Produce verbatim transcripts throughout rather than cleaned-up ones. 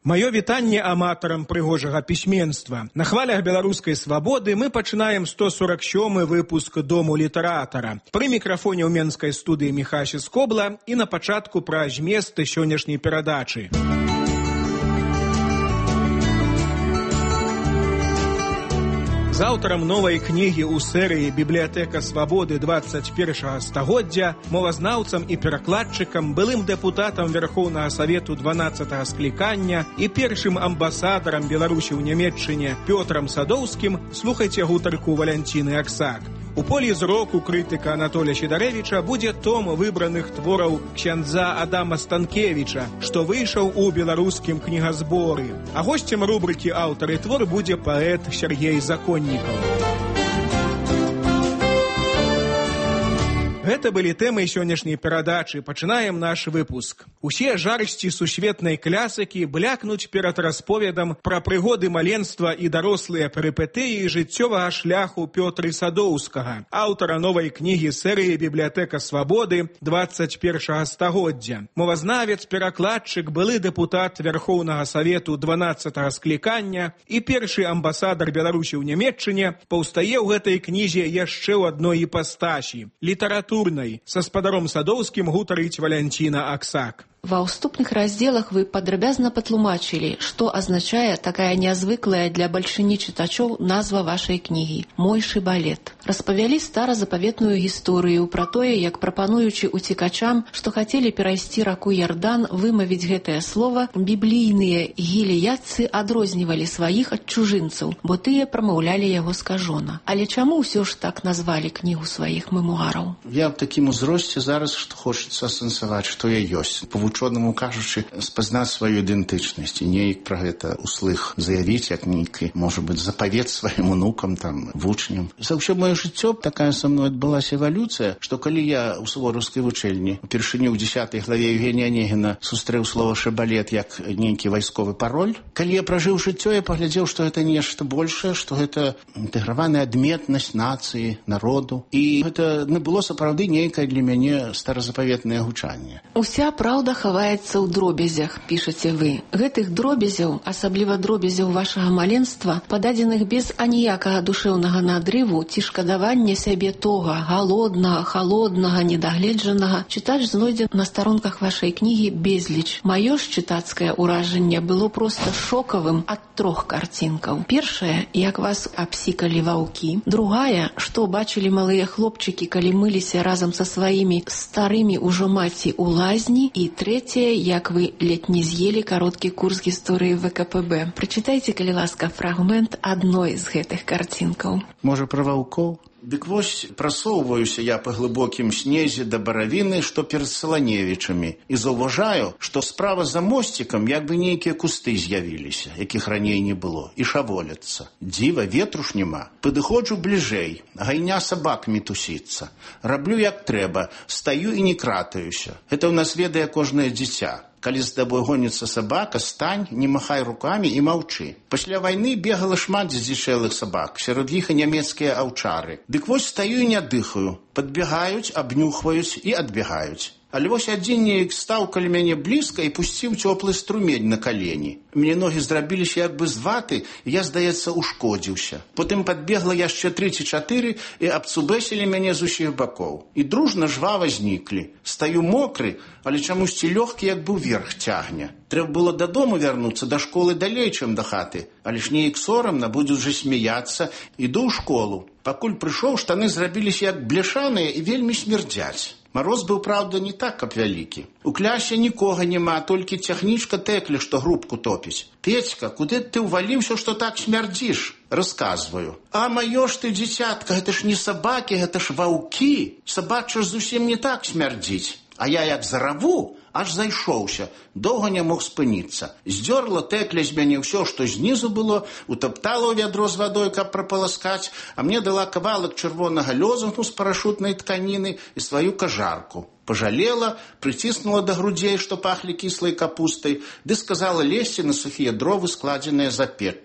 Маё вітанне аматарам прыгожага пісьменства. На хвалях беларускай свабоды мы пачынаем сто сорок сёмы выпуск Дому літаратара. Пры мікрафоне ў менскай студыі Міхася Скобла і на пачатку пра змест сённяшняй перадачы. З аўтарам новай кнігі ў серыі «Бібліятэка свабоды двадцать першага стагоддзя», мовазнаўцам і перакладчыкам, былым дэпутатам Верхоўнага Савету дванаццатага склікання і першым амбасадарам Беларусі ў Нямецчыне Пётрам Садоўскім слухайце гутарку Валянціны Аксак. У полі зроку крытыка Анатолія Сідарэвіча будзе том выбраных твораў ксяндза Адама Станкевіча, што выйшаў у беларускім кнігазборы. А госцем рубрыкі «Аўтар і твор» будзе паэт Сергей Законнікаў. Гэта былі тэмы сённяшняй перадачы. Пачынаем наш выпуск. Усе жарсці сусветнай клясыкі блякнуць перад расповедам пра прыгоды маленства і дарослыя перыпетыі жыццёвага шляху Пётры Садоўскага, аўтара новай кнігі серыі «Бібліятэка свабоды двадцать першага стагоддзя». Мовазнавец, перакладчык, былы дэпутат Верхоўнага Савету дванаццатага склікання і першы амбасадар Беларусі ў Нямецчыне паўстае ў гэтай кнізе яшчэ ў адной іпастасі – літаратурнай. Са спадаром Садоўскім гутарыць Валянціна Аксак. Ва ўступных раздзелах вы падрабязна патлумачылі, што азначае такая нязвыклая для бальшыні чытачоў назва вашай кнігі «Мой шыбалет». Распавялі старазапаветную гісторыю пра тое, як прапануючы уцекачам, што хацелі перайсці раку Ярдан, вымавіць гэтае слова, біблійныя гілеядцы адрознівалі сваіх ад чужынцаў, бо тыя прамаўлялі яго скажона. Але чаму ўсё ж так назвалі кнігу сваіх мемуараў? Я в такім узросце зараз, што хочацца асэнсаваць, што я ёсць. Вучонаму кажучы, спазнаць сваю ідэнтычнасць і неяк пра гэта услых заявіць, як нейкі, можа быць, запавет сваім унукам, там, вучням. За ўсё маё жыццё такая са мной адбылася эвалюцыя, што калі я ў сувораўскай вучэльні упершыню ў дзясятай главе Евгенія Онегіна сустрэў слова «шыбалет» як нейкі вайсковы пароль, калі я пражыў жыццё, я паглядзеў, што гэта нешта большае, што гэта інтэграваная адметнасць нацыі, народу. І гэта не было сапраўды нейкае для мяне старазапаветнае гучанне. Уся праўда хаваецца ў дробязях, пішаце вы. Гэтых дробязяў, асабліва дробязяў вашага маленства, пададзеных без аніякага душэўнага надрыву ці шкадавання сябе тога, галоднага, халоднага, недагледжанага, чытач знойдзе на старонках вашай кнігі безліч. Маё ж чытацкае ўражанне было проста шокавым ад трох карцінкаў. Першая, як вас абсікалі ваўкі. Другая, што бачылі малыя хлопчыкі, калі мыліся разам са сваімі старымі ўжо маці ў лазні. І трэцяе, як вы ледь не з'елі кароткі курс гісторыі вэ ка пэ бэ. Прачытайце, калі ласка, фрагмент адной з гэтых карцінкаў. Можа, пра ваўкоў? Дык вось прасоўваюся я па глыбокім снезе да баравіны, што перад Саланевічамі, і заўважаю, што справа за мосцікам як бы нейкія кусты з'явіліся, якіх раней не было, і шаволяцца. Дзіва, ветру ж няма. Падыходжу бліжэй, гайня сабак мітусіцца. Раблю як трэба, стаю і не кратаюся. Гэта ў нас ведае кожнае дзіця. Калі з табой гоніцца сабака, стань, не махай рукамі і маўчы. Пасля вайны бегала шмат здзічэлых сабак, сярод іх і нямецкія аўчары. Дык вось стаю і не дыхаю. Падбягаюць, абнюхваюць і адбягаюць. Але вось адзін неяк стаў каля мяне блізка і пусціў цёплы струмень на калені. Мне ногі зрабіліся як бы з ваты, і я, здаецца, ушкодзіўся. Потым падбегла яшчэ тры ці чатыры і абцубэсілі мяне з усіх бакоў. І дружна жвава зніклі. Стаю мокры, але чамусьці лёгкі як бы ўверх цягне. Трэба было дадому вярнуцца, да школы далей, чым да хаты. Але ж неяк сорамна, будуць жа смяяцца. Іду ў школу. Пакуль прыйшоў, штаны зрабіліся як бляшаныя і вельмі смярдзяць. Мароз быў, праўда, не так, каб вялікі. У клясе нікога няма, толькі цягнічка Тэкля, што грубку топіць. Петька, куды ты ўваліўся, што так смярдзіш? Расказваю. А маё ж ты, дзіцятка, гэта ж не сабакі, гэта ж ваўкі. Сабача ж зусім не так смярдзіць. А я як зараву, аж зайшоўся, доўга не мог спыніцца. Здзёрла Тэкля з мяне ўсё, што знізу было, утаптала ў вядро з вадой, каб прапаласкаць, а мне дала кавалак чырвонага лёзунку з парашутнай тканіны і сваю кажарку. Пажалела, прыціснула да грудзей, што пахлі кіслай капустай, ды сказала лезці на сухія дровы, складзеныя за печчу.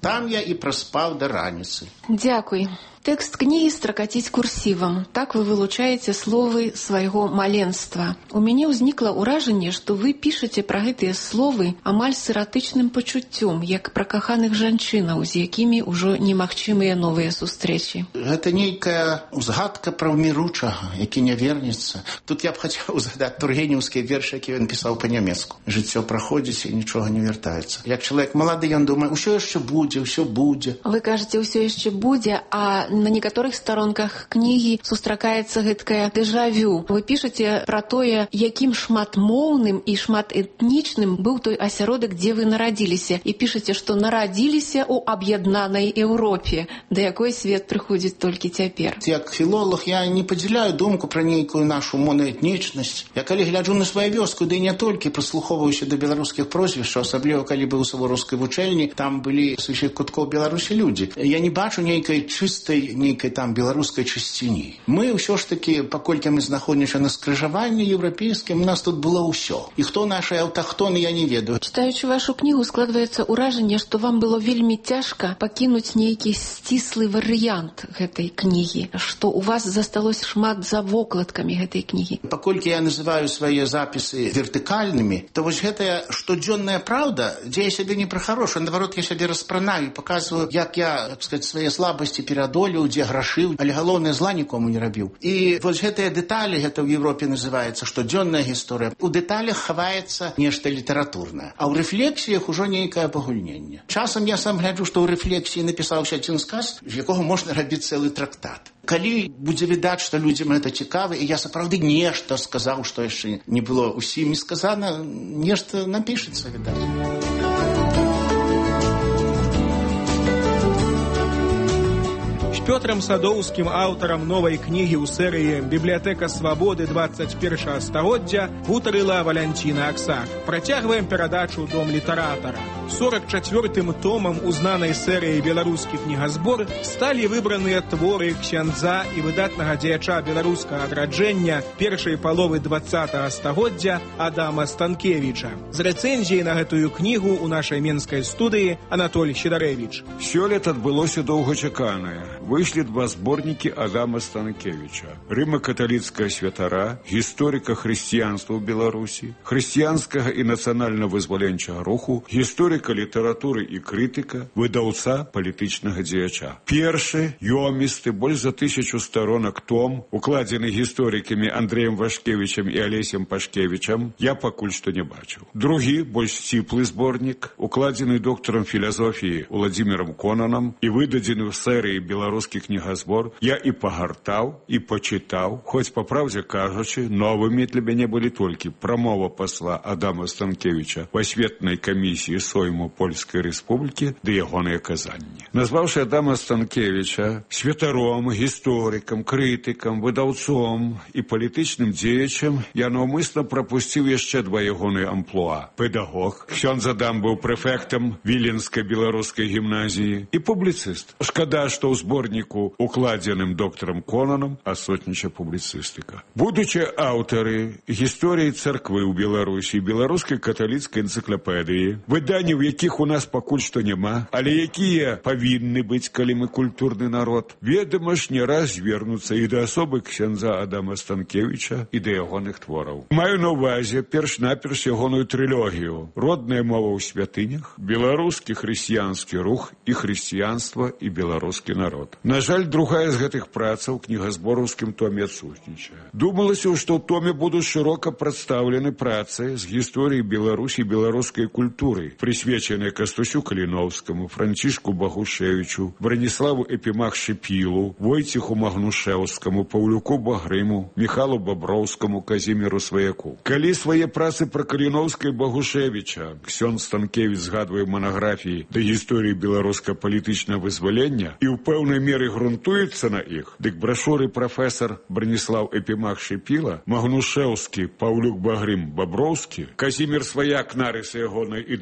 Там я і праспаў да раніцы. Дзякуй. Тэкст кнігі стракаціць курсівам. Так вы вылучаеце словы свайго маленства. У мяне ўзнікла ўражанне, што вы пішаце пра гэтыя словы амаль з эратычным пачуццём, як пра каханых жанчынаў, з якімі ўжо немагчымыя новыя сустрэчы. Гэта нейкая узгадка пра ўміручага, які не вернецца. Тут я б хацеў узгадаць тургенеўскія вершы, які ён пісаў па-нямецку. Жыццё праходзіць і нічога не вяртаецца. Як чалавек малады, ён думае, усё яшчэ будзе, усё будзе. Вы кажаце, усё яшчэ будзе, а на некаторых старонках кнігі сустракаецца гэткае дэжавю. Вы пішаце пра тое, якім шматмоўным і шматэтнічным быў той асяродак, дзе вы нарадзіліся. І пішаце, што нарадзіліся ў аб'яднанай Еўропе, да якой свет прыходзіць толькі цяпер. Як філолог я не падзяляю думку пра нейкую нашу моноэтнічнасць. Я калі гляджу на сваю вёску, ды і не толькі прыслухоўваюся да беларускіх прозвішчаў, асабліва калі быў у Савороўскай вучэльні, там былі з усіх куткоў Беларусі людзі. Я не бачу нейкай чыстай нейкай там беларускай чысціні. Мы ўсё ж такі, паколькі мы знаходзімся на скрыжаванні еўрапейскім, у нас тут было ўсё. І хто нашыя аўтахтоны, я не ведаю. Чытаючы вашу кнігу, складваецца ўражанне, што вам было вельмі цяжка пакінуць нейкі сціслы варыянт гэтай кнігі, што у вас засталося шмат за вокладкамі гэтай кнігі. Паколькі я называю свае запісы вертыкальнымі, то вось гэтая штодзённая праўда, дзе я сябе не пра хорошую, наадварот, я сябе распранаю, паказваю, як я, так сказаць, свае слабасці перадолеў, дзе грашыў, але галоўнае зла нікому не рабіў. І вось гэтыя дэталі, гэта ў Еўропе называецца штодзённая гісторыя. У дэталях хаваецца нешта літаратурнае, а ў рэфлексіях ужо нейкае пагульненне. Часам я сам гляджу, што ў рэфлексіі напісаўся адзін сказ, з якога можна рабіць цэлы трактат. Калі будзе відаць, што людзям гэта цікава, і я сапраўды нешта сказаў, што яшчэ не было усім сказана, нешта напішацца, відаць. Пётрам Садоўскім, аўтарам новай кнігі ў серыі «Бібліятэка свабоды двадцать першага стагоддзя» гутарыла Валянціна Аксак. Працягваем перадачу «Дом літаратара». сорок чацвёртым томам узнаной серыі «Беларускі кнігазбор» сталі выбраныя творы ксяндза і выдатнага дзеяча беларускага адраджэння першай паловы двадцатага стагоддзя Адама Станкевіча. З рэцэнзіяй на гэтую кнігу ў нашай менскай студыі Анатоль Сідарэвіч. Сёлета адбылося доўгачаканае. Выйшлі два зборнікі Адама Станкевіча. Рыма-каталіцкая святара, гісторыка хрысціянства ў Беларусі, хрысціянскага і нацыянальна-вызваленчага руху, гісторыка літаратуры і крытыка, выдаўца палітычнага дзеяча. Першы, ёмісты, больш за тысячу сторонак том, укладзены гісторыкамі Андрэем Вашкевічам і Алесем Пашкевічам, я пакуль што не бачыў. Другі, больш сціплы зборнік, укладзены доктарам філасофіі Уладзімірам Конанам і выдадзены ў серыі «Беларускі кнігазбор», я і пагартаў, і пачытаў, хоць, па праўдзе кажучы, новымі для мяне былі толькі прамова пасла Адама Станкевіча в асветнай камісіі Сойму Польскай Рэспублікі ды ягоныя казанні. Назваўшы Адама Станкевіча святаром, гісторыкам, крытыкам, выдаўцом і палітычным дзеячам, я наўмысна прапусціў яшчэ два ягоныя амплуа. Педагог, ксёндз Адам быў прэфектам Віленскай беларускай гімназіі і публіцыст. Шкада, што ў зборніку, укладзеным доктарам Конанам, асотніча публіцыстыка. Будучы аўтары гісторыі царквы ў Беларусі, беларускай каталіцкай энцыклапедыі, выданняў якіх у нас пакуль што няма, але якія павінны быць, калі мы культурны народ, ведама ж, не раз звернуцца і да асобы ксяндза Адама Станкевіча і да ягоных твораў. Маю на ўвазе перш-наперш ягоную трылогію «Родная мова ў святынях», «Беларускі хрысціянскі рух» і «Хрысціянства і беларускі народ». На жаль, другая з гэтых працаў у кнігазбораўскім томе адсутнічае. Думалася, што ў томе будуць шырока прадстаўлены працы з гісторыі Беларусі і беларускай культуры, прысвечаныя Кастусю Каліноўскаму, Францішку Багушевічу, Браніславу Эпімах-Шыпілу, Войцеху Магнушэўскаму, Паўлюку Багрыму, Міхалу Баброўскаму, Казіміру Сваяку. Калі свае працы пра Каліноўска і Багушевіча ксёндз Станкевіч згадвае манаграфіі да гісторыі беларуска-палітычнага вызвалення і ў пэўнай меры грунтуецца на іх, дык брашуры прафесар Браніслаў Эпімах-Шыпіла, Магнушэўскі, Паўлюк Багрым, Баброўскі, Казімір Сваяк, нарысы ягонай ідэалогіі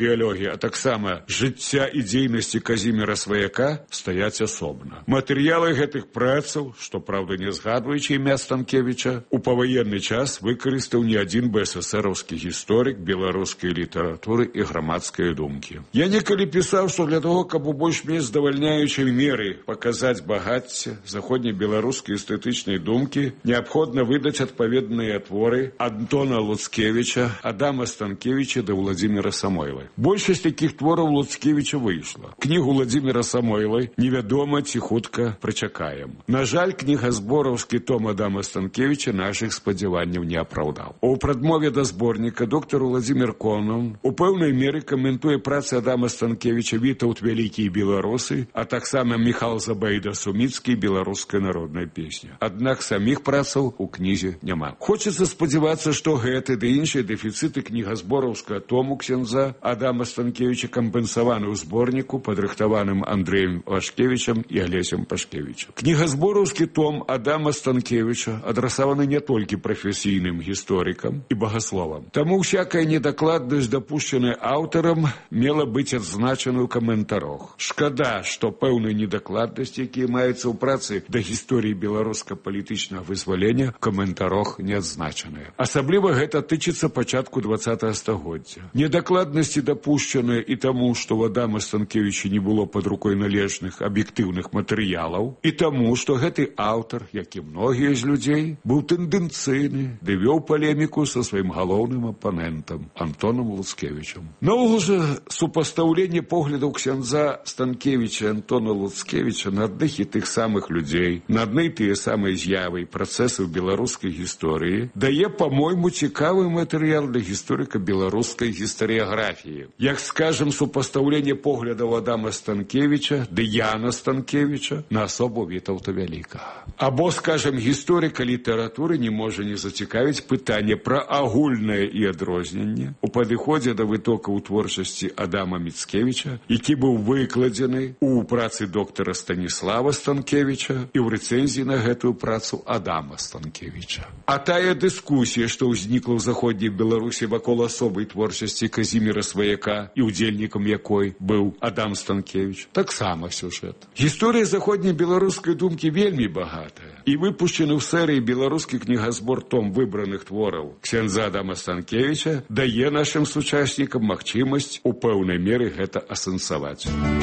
а таксама жыцця і дзейнасці Казіміра Сваяка стаяць асобна. Матэрыялы гэтых працаў, што, праўда, не згадваючы імя Станкевіча, у паваенны час выкарыстаў не адзін бэсэсэраўскі гісторык беларускай літаратуры і грамадскай думкі. Я некалі пісаў, што для того, каб у больш-менш здавальняючай меры паказаць багацце заходнебеларускай эстэтычнай думкі, неабходна выдаць адпаведныя творы Антона Луцкевіча, Адама Станкевіча да Владзіміра Самойлы. Большасць такіх твораў Луцкевіча выйшла. Кнігу Владзіміра Самойлы невядома ці хутка прычакаем. На жаль, кнігазбораўскі том Адама Станкевіча нашых спадзяванняў не апраўдаў. У прадмове да зборніка доктар Владзімір Конан у пэўнай меры каментуе працы Адама Станкевіча «Вітаўт вялікі і беларусы», а таксама Міхал Забайда «Суміцкі» і беларуская народная песня. Аднак саміх працаў у кнізе няма. Хочацца спадзявацца, што гэты ды іншыя дэфіцыты кнігазбораўскага тому ксяндза Адама Станкевіча кампенсаваны ў зборніку, падрыхтаваным Андрэем Вашкевічам і Алесем Пашкевічам. Кнігазбораўскі том Адама Станкевіча адрасаваны не толькі прафесійным гісторыкам і багасловам. Таму всякая недакладнасць, дапушчаная аўтарам, мела быць адзначана ў каментарах. Шкада, што пэўныя недакладнасці, якія маюцца ў працы да гісторыі беларуска-палітычнага вызвалення, в каментарах не адзначаныя. Асабліва гэта тычыцца пачатку дваццатага стагоддзя. Недакладнасці дапушчаныя і таму, што у Адама Станкевіча не было пад рукой належных аб'ектыўных матэрыялаў, і таму, што гэты аўтар, як і многія з людзей, быў тэндэнцыйны, ды вёў палеміку са сваім галоўным апанентам Антонам Луцкевічам. Наогул жа супастаўленне поглядаў ксяндза Станкевіча і Антона Луцкевіча на адных і тых самых людзей, на адны тыя самыя з'явы і працэсы ў беларускай гісторыі дае, па-мойму, цікавы матэрыял для гісторыка беларускай гістарыяграфіі. Як, скажем, супастаўленне поглядаў Адама Станкевіча ды Яна Станкевіча на асобу Вітаўта Вялікага. Або, скажем, гісторыка літаратуры не можа не зацікавіць пытанне пра агульнае і адрозненне у падыходзе да вытокаў творчасці Адама Міцкевіча, які быў выкладзены у працы доктара Станіслава Станкевіча і ў рэцэнзіі на гэтую працу Адама Станкевіча. А тая дыскусія, што ўзнікла ў заходняй Беларусі вакол асобай творчасці Казіміра Сваяка і удзельнікам якой быў Адам Станкевіч, таксама сюжэт. Гісторыя заходняй беларускай думкі вельмі багатая, і выпушчены ў серыі беларускі кнігазбор том выбраных твораў ксяндза Адама Станкевіча дае нашым сучаснікам магчымасць у пэўнай меры гэта асэнсаваць.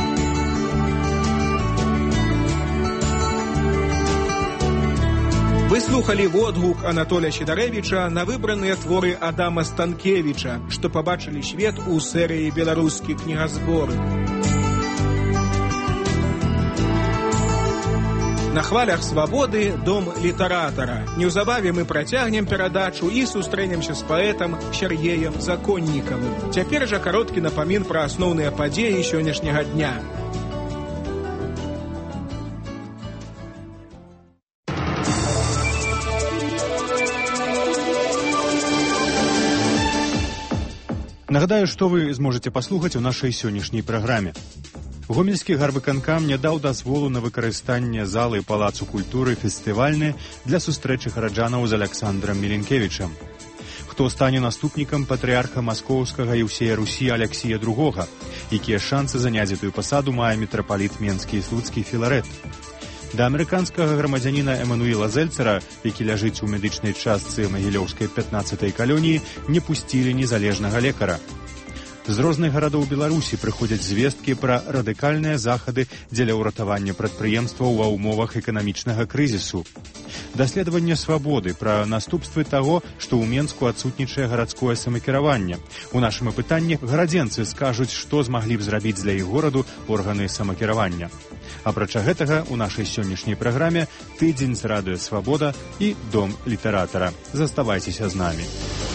Вы слухали водгук Анатолія Сідарэвіча на выбраныя творы Адама Станкевіча, што пабачылі свет у серыі «Беларускі кнігазбор». На хвалях свабоды дом літаратара. Неўзабаве мы працягнем перадачу і сустрэнемся з паэтам Сергеем Законнікавым. Цяпер жа кароткі напамін пра асноўныя падзеі сённяшняга дня. Нагадаю, што вы зможаце паслухаць у нашай сённяшняй праграме. Гомельскі гарвыканкам не даў дазволу на выкарыстанне залы Палацу культуры фестывальны для сустрэчы гараджанаў з Аляксандрам Міленкевічам. Хто стане наступнікам патрыарха маскоўскага і ўсей Русі Аляксія другога, якія шансы заняць гэтую пасаду мае мітрапаліт Менскі і Слуцкі Філарэт. Да амерыканскага грамадзяніна Эмануіла Зельцера, які ляжыць у медычнай частцы магілёўскай пятнаццатай калоніі, не пусцілі незалежнага лекара. З розных гарадоў Беларусі прыходзяць звесткі пра радыкальныя захады дзеля ўратавання прадпрыемстваў ва ўмовах эканамічнага крызісу. Даследаванне свабоды пра наступствы таго, што ў Менску адсутнічае гарадское самакіраванне. У нашым апытанні гарадзенцы скажуць, што змаглі б зрабіць для іх гораду органы самакіравання. Апрача гэтага, у нашай сённяшняй праграме тыдзень з радыё «Свабода» і дом літаратара. Заставайцеся з намі.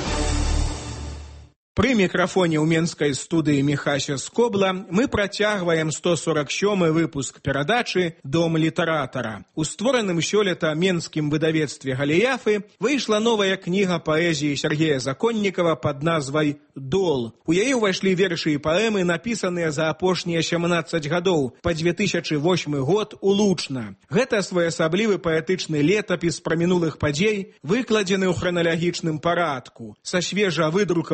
Пры мікрафоне ў менскай студыі Міхася Скобла мы працягваем сто сорок сёмы выпуск перадачы «Дом літаратара». У створаным сёлета менскім выдавецтве «Галіяфы» выйшла новая кніга паэзіі Сергея Законнікава пад назвай «Дол». У яе ўвайшлі вершы і паэмы, напісаныя за апошнія сямнаццаць гадоў, па дзве тысячы восьмы год улучна. Гэта своеасаблівы паэтычны летапіс пра мінулых падзей, выкладзены ў храналагічным парадку. Са свежа выдрукаванай кнігі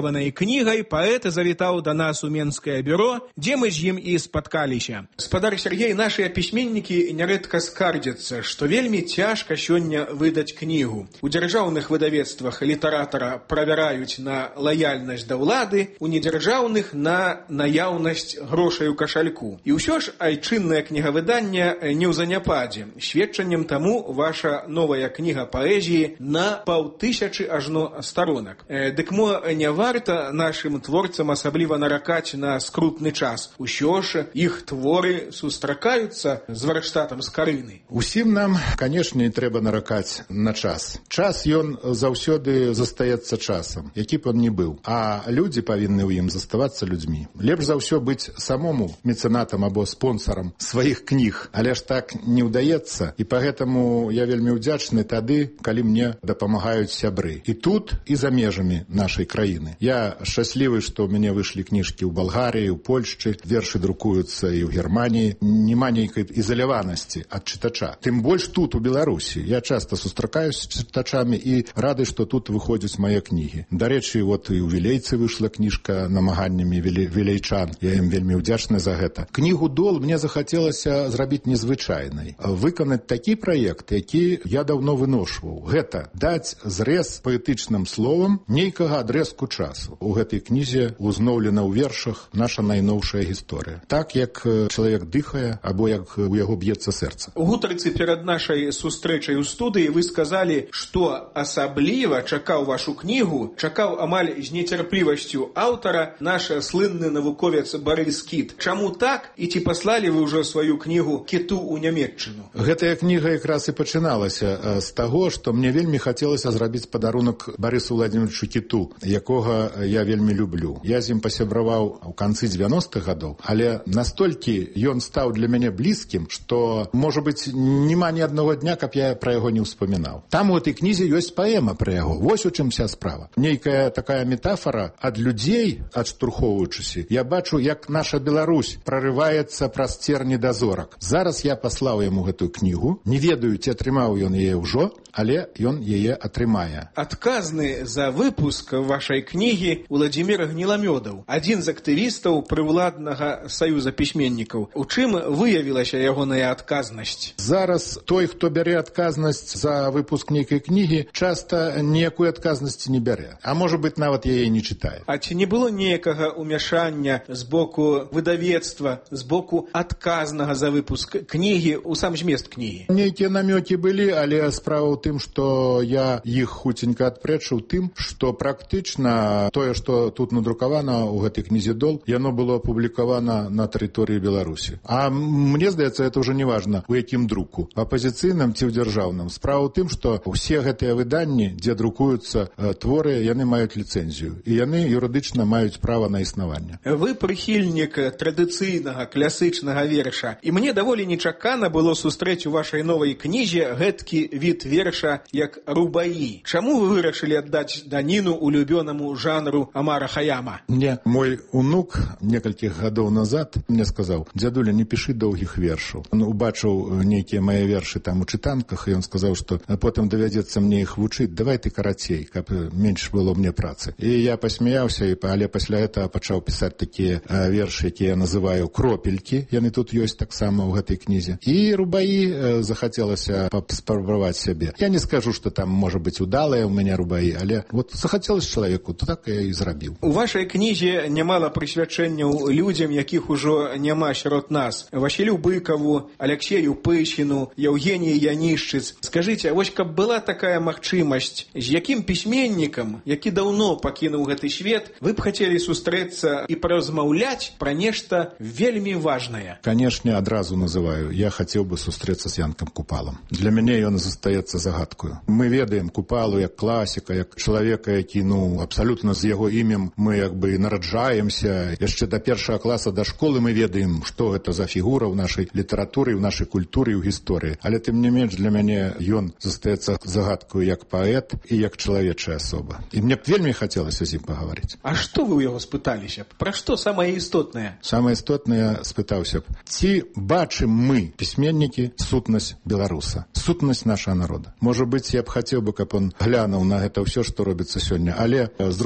кнігай паэт завітаў да нас у Менскае бюро, дзе мы з ім і спаткаліся. Спадар Сергей, нашыя пісьменнікі нярэдка скардзяцца, што вельмі цяжка сёння выдаць кнігу. У дзяржаўных выдавецтвах літаратара правяраюць на лаяльнасць да ўлады, у недзяржаўных на наяўнасць грошай у кашальку. І ўсё ж айчыннае кнігавыданне не ў заняпадзе. Сведчаннем таму ваша новая кніга паэзіі на паўтысячы ажно старонак. Э, дык мо не варта нашым творцам асабліва наракаць на скрутны час. Усё ж іх творы сустракаюцца з варштатам з Карыны. Усім нам, канешне, трэба наракаць на час. Час ён заўсёды застаецца часам, які б он не быў. А людзі павінны ў ім заставацца людзьмі. Лепш за ўсё быць самому мецэнатам або спонсарам сваіх кніг, але ж так не ўдаецца. І па гэтаму я вельмі ўдзячны тады, калі мне дапамагаюць сябры. І тут, і за межамі нашай краіны. Я шчаслівы, што ў мяне выйшлі кніжкі ў Балгарыі, у Польшчы, вершы друкуюцца і ў Германіі. Нема нейкай ізаляванасці ад чытача. Тым больш тут, у Беларусі. Я часта сустракаюсь з чытачамі і рады, што тут выходзяць мае кнігі. Дарэчы, вот і ў Вілейцы выйшла кніжка намаганнямі вілейчан. Я ім вельмі ўдзячны за гэта. Кнігу «Дол» мне захацелася зрабіць незвычайнай. Выканаць такі праект, які я даўно выношваў. Гэта даць зрэз паэтычным словам нейкага адрэзку часу. У гэтай кнізе узноўлена ў вершах наша найноўшая гісторыя. Так, як чалавек дыхае, або як у яго б'ецца сэрца. У гутарцы перад нашай сустрэчай у студыі вы сказалі, што асабліва чакаў вашу кнігу, чакаў амаль з нецярплівасцю аўтара наш слынны навуковец Барыс Кіт. Чаму так? І ці паслалі вы ўжо сваю кнігу Кіту ў Нямецчыну? Гэтая кніга якраз і пачыналася з таго, што мне вельмі хацелася зрабіць падарунак Барысу Владимировичу Кіту, якога я вельмі люблю. Я з ім пасябраваў у канцы дзевяностых гадоў, але настолькі ён стаў для мяне блізкім, што, можа быць, няма ні аднаго дня, каб я пра яго не ўспамінаў. Там у этой кнізе ёсць паэма пра яго. Вось у чым вся справа. Нейкая такая метафора ад людзей, адштурхоўваючыся, я бачу, як наша Беларусь прарываецца праз церні да зорак. Зараз я паслаў яму гэтую кнігу. Не ведаю, ці атрымаў ён яе ўжо, але ён яе атрымае. Адказны за выпуск вашай кнігі Владзімір Гніламёдаў, адзін з актывістаў прыўладнага саюза пісьменнікаў. У чым выявілася ягоная адказнасць? Зараз той, хто бярэ адказнасць за выпуск нейкай кнігі, часта ніякой адказнасці не бярэ. А можа быць, нават яе не чытае. А ці не было ніякага ўмяшання з боку выдавецтва, з боку адказнага за выпуск кнігі ў сам змест кнігі? Нейкія намёкі былі, але справа ў тым, што я іх хуценька адпрэчыў тым, што практычна тое, што тут надрукавана ў гэтай кнізе «Дол», яно было апублікавана на тэрыторыі Беларусі. А мне здаецца, это ўжо не важна, у якім друку, апазіцыйным ці ў дзяржаўным. Справа ў тым, што ўсе гэтыя выданні, дзе друкуюцца творы, яны маюць ліцэнзію, і яны юрыдычна маюць права на існаванне. Вы прыхільнік традыцыйнага класычнага верша, і мне даволі нечакана было сустрэць у вашай новай кнізе гэткі від верша, як рубаі. Чаму вы вырашылі аддаць даніну улюбёнаму жанру Амара Хаяма? Мне мой унук некалькіх гадоў назад мне сказаў: «Дзядуля, не пішы доўгіх вершаў». Он убачыў нейкія мае вершы там у чытанках, і ён сказаў, што потым давядзецца мне іх вучыць, давай ты карацей, каб менш было мне працы. І я пасмяяўся, але пасля гэтага пачаў пісаць такія вершы, якія я называю кропелькі, яны тут ёсць таксама ў гэтай кнізе. І рубаі захацелася спрабаваць сябе. Я не скажу, што там можа быць удалыя ў мяне рубаі, але вот захацелася чалавеку, то так я і зрабіў. У вашай кнізе нямала прысвячэнняў людзям, якіх ужо няма сярод нас. Васілю Быкаву, Аляксею Пыщину, Яўгеніі Янішчыц. Скажыце, а вось каб была такая магчымасць, з якім пісьменнікам, які даўно пакінуў гэты свет, вы б хацелі сустрэцца і паразмаўляць пра нешта вельмі важнае? Канешне, адразу называю. Я хацеў бы сустрэцца з Янкам Купалам. Для мяне ён застаецца загадкаю. Мы ведаем Купалу як класіка, як чалавека, які, ну, абсалютна з яго імем мы як бы нараджаемся. Яшчэ да першага класа да школы мы ведаем, што гэта за фігура ў нашай літаратуры, ў нашай культуры і ў гісторыі. Але тым не менш для мяне ён застаецца загадкаю як паэт і як чалавечая асоба. І мне б вельмі хацелася з ім пагаварыць. А што вы ў яго спыталіся б? Пра што самае істотнае? Самае істотнае спытаўся б: ці бачым мы, пісьменнікі, сутнасць беларуса, сутнасць нашага народа? Можа быць, я б хацеў бы, каб он глянуў на гэта ўсё, што робіцца сёння. Але з другога боку,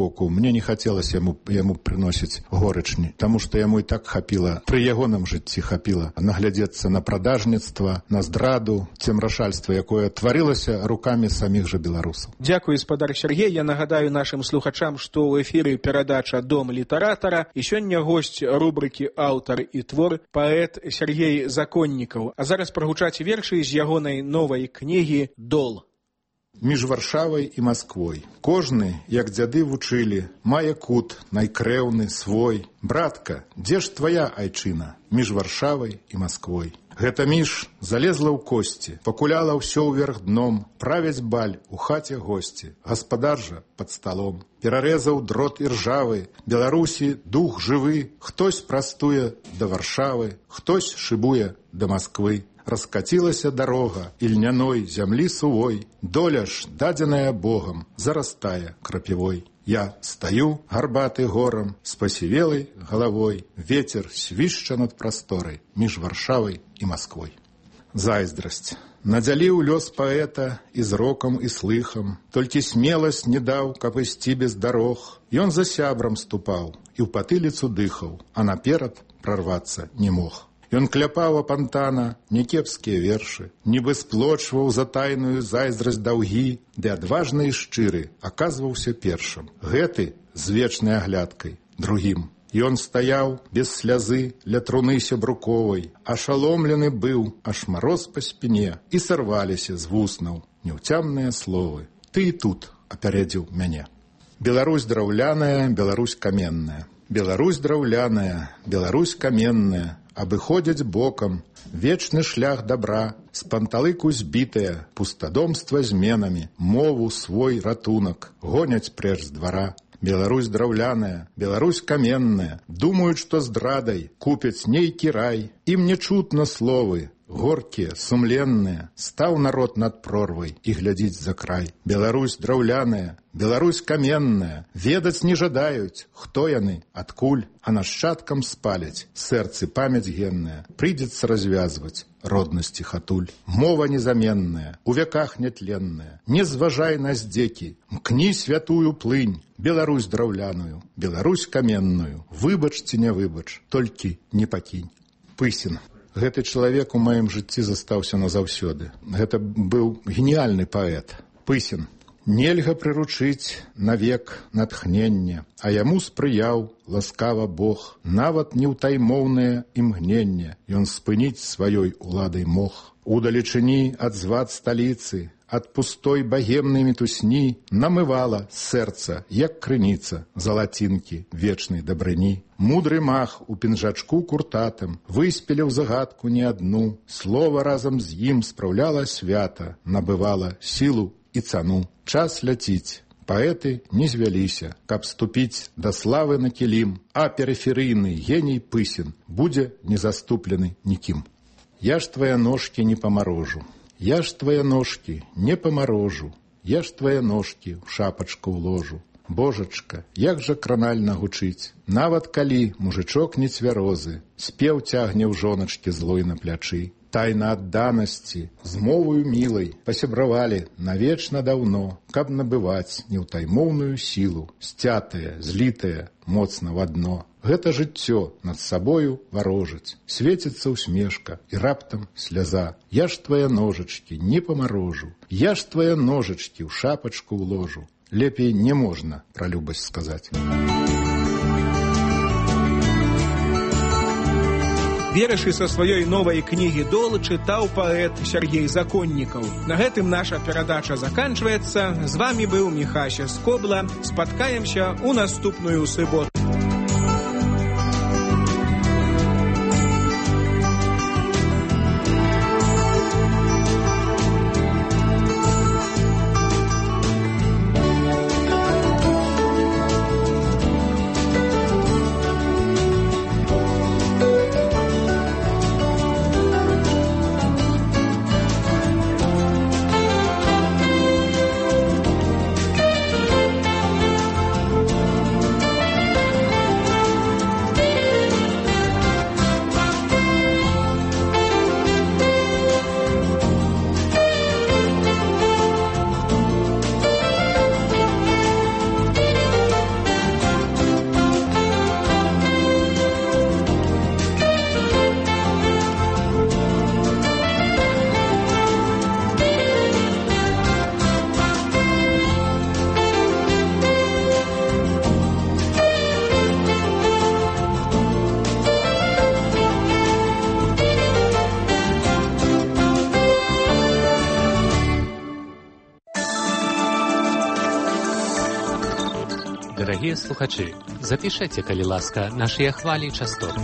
боку, мне не хацелася яму, яму прыносіць горычні, таму што яму і так хапіла, пры ягоным жыцці хапіла наглядзецца на прадажніцтва, на здраду, цемрашальства, якое тварылася рукамі саміх жа беларусаў. Дзякую, спадар Сергей. Я нагадаю нашым слухачам, што ў эфіры перадача «Дом літаратара» і сёння госць рубрыкі «Аўтар і твор» паэт Сергей Законнікаў. А зараз прагучаць вершы з ягонай новай кнігі «Дол». Між Варшавай і Масквой. Кожны, як дзяды вучылі, мае кут, найкрэўны, свой. Братка, дзе ж твая айчына? Між Варшавай і Масквой. Гэта між залезла ў косці, пакуляла ўсё ўверх дном, правяць баль у хаце госці, гаспадар жа пад сталом. Перарэзаў дрот іржавы, Беларусі дух жывы, хтось прастуе да Варшавы, хтось шыбуе да Масквы. Раскацілася дарога ільняной зямлі сувой, доля ж, дадзеная Богам, зарастае крапівой. Я стаю, гарбаты горам, з пасівелай галавой, вецер свішча над прасторай між Варшавай і Масквой. Зайздрасць. Надзяліў лёс паэта і зрокам і слыхам, толькі смеласць не даў, каб ісці без дарог. Ён за сябрам ступаў і ў патыліцу дыхаў, а наперад прарвацца не мог. Ён кляпаў апантана някепскія вершы, нібы сплочваў за тайную зайздрасць даўгі, ды адважны і шчыры аказваўся першым. Гэты з вечнай аглядкай другім. Ён стаяў без слязы ля труны сябруковай, ашаломлены быў, аж мароз па спіне, і сарваліся з вуснаў няўцямныя словы. Ты і тут апярэдзіў мяне. Беларусь драўляная, Беларусь каменная. Беларусь драўляная, Беларусь каменная, абыходзяць бокам, вечны шлях добра, з панталыку збітая, пустадомства зменамі, мову свой ратунак, гоняць прэч з двара. Беларусь драўляная, Беларусь каменная, думаюць, што здрадай купяць нейкі рай, ім не чутно словы, горкія, сумленныя, стаў народ над прорвай і глядзіць за край. Беларусь драўляная, Беларусь каменная, ведаць не жадаюць, хто яны, адкуль, а нашчадкам спаляць, сэрцы памяць генная, прыйдзецца развязваць роднасці хатуль. Мова незаменная, у вяках нятленная, не зважай на здзекі, мкні святую плынь, Беларусь драўляную, Беларусь каменную, выбач ці не выбач, толькі не пакінь. Пысін. Гэты чалавек у маім жыцці застаўся назаўсёды. Гэта быў геніяльны паэт. Пысін. Нельга прыручыць навек натхнення, а яму спрыяў ласкава Бог. Нават неўтаймоўнае імгненне ён спыніць сваёй уладай мог. Удалечыні ад звад сталіцы, ад пустой багемнай мітусні намывала сэрца, як крыніца, залацінкі вечнай дабрыні. Мудры мах у пінжачку куртатым выспеліў загадку не адну, слова разам з ім спраўляла свята, набывала сілу і цану. Час ляціць, паэты не звяліся, каб ступіць да славы на кілім, а перыферыйны геній Пысін будзе не заступлены нікім. Я ж твае ножкі не памарожу, я ж твае ножкі не памарожу, я ж твае ножкі ў шапачку ўложу. Божачка, як жа кранальна гучыць, нават калі мужычок не цвярозы, спеў цягне ў жоначкі злой на плячы. Тайна адданасці, з мовою мілай, пасябравалі навечна даўно, каб набываць неўтаймоўную сілу, сцятае, злітае, моцна в адно. Гэта жыццё над сабою варожыць, свеціцца усмешка і раптам сляза. Я ж твае ножачкі не памарожу, я ж твае ножачкі ў шапачку ўложу. Лепей не можна пра любасць сказаць. Вершы са сваёй новай кнігі «Дол» чытаў паэт Сергей Законнікаў. На гэтым наша перадача заканчваецца. З вамі быў Міхася Скобла. Спаткаемся ў наступную суботу. Дарагія слухачы, запішэце, калі ласка, нашыя хвалі і частоты.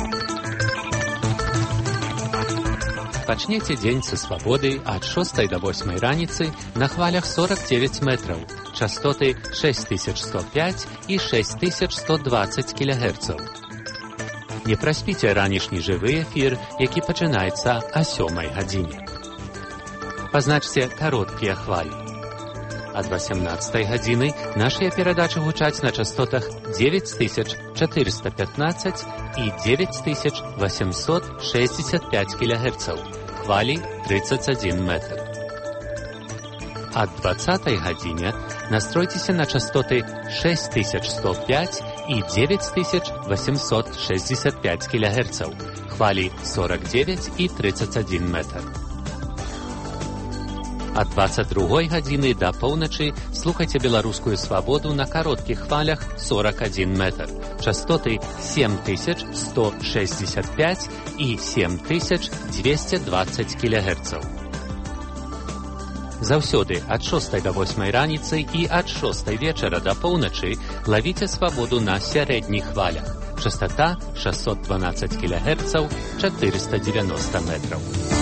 Пачнеце дзень са свабоды ад шостай да восьмай раніцы на хвалях сорок девять метраў, частоты шесть тысяч сто пять і шесть тысяч сто двадцать кілогерцаў. Не праспіце ранішні жывы эфір, які пачынаецца о сёмай гадзіне. Пазначце кароткія хвалі. Ад восемнадцатай гадзіны нашыя перадачы гучаць на частотах девять тысяч четыреста пятнадцать і девять тысяч восемьсот шестьдесят пять кілогерцаў, хвалі тридцать один метр. Ад двадцатай гадзіне настройцеся на частоты шесть тысяч сто пять і девять тысяч восемьсот шестьдесят пять кілогерцаў, хвалі сорок девять і тридцать один метр. Ад двадцать другой гадзіны да поўначы слухайце беларускую свабоду на кароткіх хвалях сорок один метр, частоты семь тысяч сто шестьдесят пять і семь тысяч двести двадцать кілогерцаў. Заўсёды ад шостай да восьмай раніцы і ад шостай вечара да поўначы лавіце свабоду на сярэдніх хвалях. Частота шестьсот двенадцать кілогерцаў, четыреста девяносто метраў.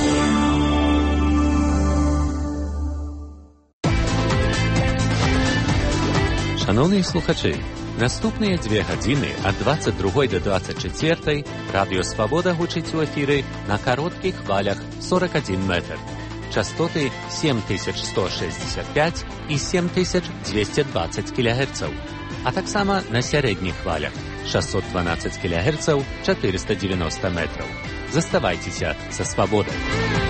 Шановныя слухачы, наступныя дзве гадзіны ад двадцать другой до двадцать чацвёртай радыё Свабода гучыць у эфіры на кароткіх хвалях сорок один метр. Частоты семь тысяч сто шестьдесят пять і семь тысяч двести двадцать кілогерцаў, а таксама на сярэдніх хвалях шестьсот двенадцать кілогерцаў, четыреста девяносто метраў. Заставайцеся са Свабодай.